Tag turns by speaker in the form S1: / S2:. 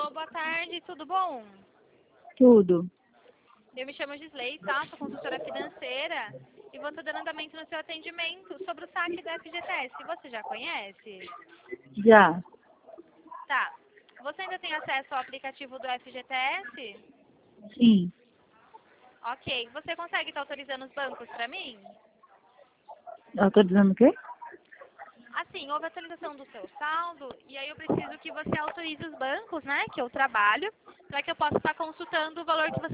S1: Alô, boa tarde, tudo bom?
S2: Tudo.
S1: Eu me chamo Gisley, tá? Sou consultora financeira e vou estar dando andamento no seu atendimento sobre o saque da FGTS. Você já conhece?
S2: Já.
S1: Tá. Você ainda tem acesso ao aplicativo do FGTS?
S2: Sim.
S1: Ok. Você consegue estar autorizando os bancos para mim?
S2: Autorizando o quê?
S1: Assim, houve atualização do seu saldo e aí eu preciso que você autorize os bancos, né, que eu trabalho, para que eu possa estar consultando o valor que você